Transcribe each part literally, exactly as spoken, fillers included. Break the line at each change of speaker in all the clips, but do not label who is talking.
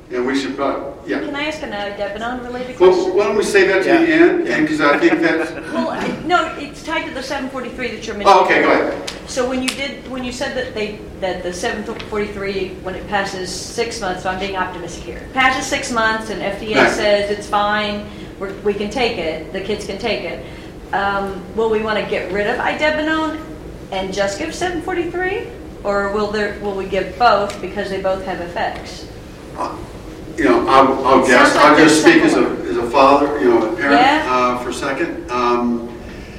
And we should probably, yeah.
Can I ask an idebenone related
Well,
question?
why don't we save that to
Yeah.
the end? And because I think that's.
Well, I- no, it's tied to the seven forty-three that you're mentioning.
Oh, okay, go ahead.
So when you did, when you said that they, that the seven forty-three, when it passes six months, so I'm being optimistic here, passes six months and F D A
Right.
says it's fine, we're, we can take it, the kids can take it. Um, will we want to get rid of idebenone and just give seven forty-three, or will there, will we give both because they both have effects?
Uh, You know, I'll, I'll
It
guess,
sounds like
I'll just
there's
speak as a,
several.
as a father, you know, a parent,
Yeah.
uh, for a second. Um,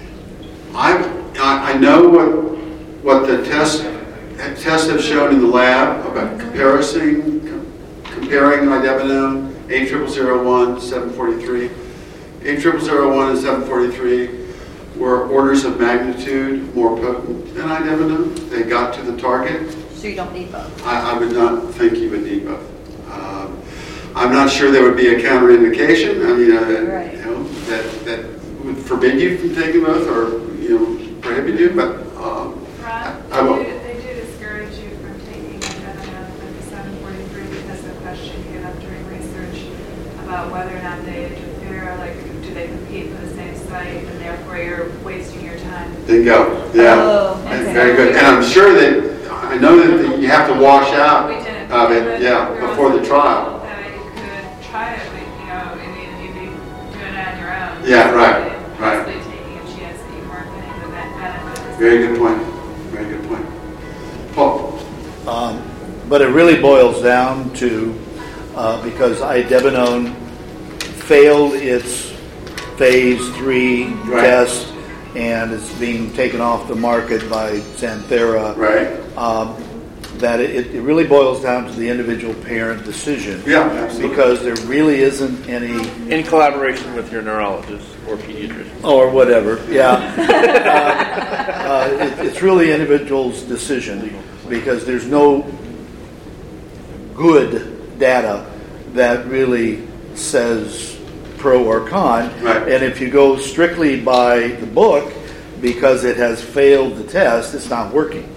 I, I I know what, what the tests, tests have shown in the lab about comparison, com- comparing idebenone, eight zero zero one, seven forty-three. eight zero zero one and seven forty-three were orders of magnitude more potent than idebenone. They got to the target.
So you don't need both?
I, I would not think you would need both. Um, I'm not sure there would be a counterindication. I mean, uh,
Right.
you know, that that would forbid you from taking both, or you know, prohibit you. But um,
Ron,
I will.
they, do, they do discourage you from taking idebenone with the seven forty-three because of the question came up during research about whether or not they interfere, like do they compete for the same site, and therefore you're wasting your time.
There you go. Yeah,
Oh,
And
okay.
very good. And I'm sure that I know that you have to wash out
We didn't.
of
but
it. Yeah,
we were
before
also
the trial.
told that you could try it, but you know, I mean, you'd be doing it on your own.
Yeah, right,
And
right.
possibly taking a chance that you weren't getting the ben- benefit.
Very good point. Very good point. Paul.
Um, but it really boils down to, uh, because idebenone failed its phase three
Right.
test and is being taken off the market by Xanthera,
Right.
um, that it, it really boils down to the individual parent decision.
Yeah, absolutely.
Because there really isn't any,
In collaboration with your neurologist or pediatrician.
or whatever, yeah. uh, uh, it, it's really individual's decision because there's no good data that really says pro or con.
Right.
And if you go strictly by the book, because it has failed the test, it's not working.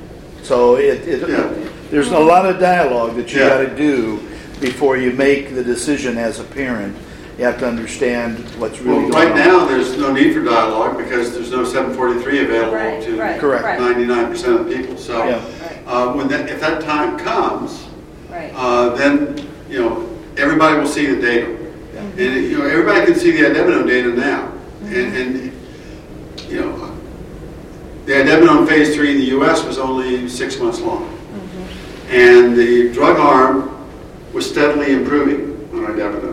So it, it
Yeah.
there's a lot of dialogue that you
Yeah.
got to do before you make the decision as a parent. You have to understand what's really
Well,
going
right
on.
now, there's no need for dialogue because there's no seven forty-three available
Right,
to
right,
Correct.
right,
ninety-nine percent of people. So,
Yeah.
Right.
uh, when that, if that time comes,
right.
uh, then you know everybody will see the data, and you know everybody can see the idebenone data now, and, and you know the idebenone phase three in the U S was only six months long, and the drug arm was steadily improving on idebenone.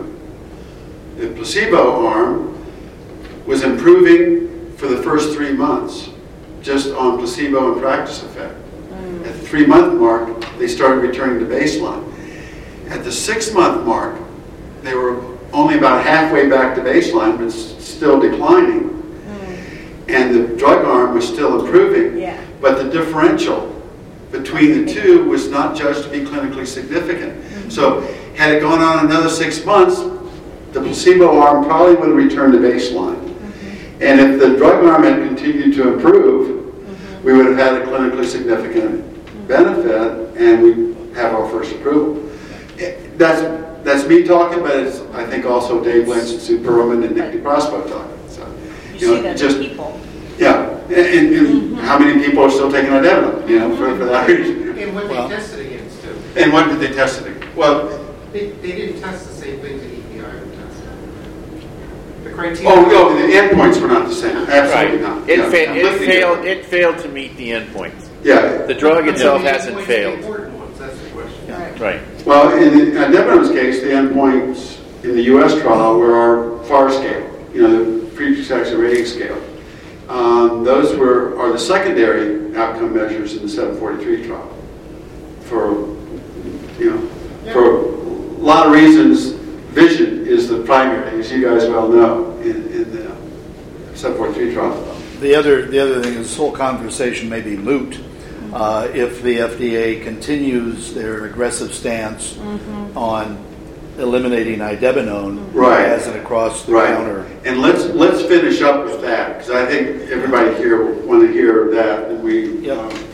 The placebo arm was improving for the first three months, just on placebo and practice effect. At the three-month mark, they started returning to baseline. At the six-month mark, they were only about halfway back to baseline, but s- still declining. And the drug arm was still improving,
Yeah.
but the differential between the two was not judged to be clinically significant. So had it gone on another six months, the placebo arm probably would have returned to baseline. And if the drug arm had continued to improve, we would have had a clinically significant benefit, and we have our first approval. It- That's that's me talking, but it's I think also Dave Lynch and Sue Perlman and Nick DeProspo talking. So
You see that in
just
people.
yeah, and, and how many people are still taking idebenone? You know, for, for that reason.
And what
Well-
they tested against too.
And what did they test it against? Well,
They, they didn't test the same things that E P I would test. The criteria.
oh no, the endpoints were not the same. Absolutely
Right.
not.
It,
Yeah,
fa- it
completely
failed.
different.
It failed to meet the endpoints.
Yeah.
The drug itself
The
hasn't
endpoints are the
failed.
important ones, that's the question.
Right.
Right.
Well, in the idebenone's case, the endpoints in the U S trial were our F A R scale, you know, the Friedreich's Ataxia Rating Scale. Um, those were are the secondary outcome measures in the seven forty-three trial. For you know, for a lot of reasons, vision is the primary, as you guys well know, in, in the seven forty-three trial.
The other, the other thing is this whole conversation may be moot uh, if the F D A continues their aggressive stance on eliminating idebenone
Right.
as an across the
Right.
counter.
And let's let's finish up with that because I think everybody here will want to hear that. And we
Yep.
um,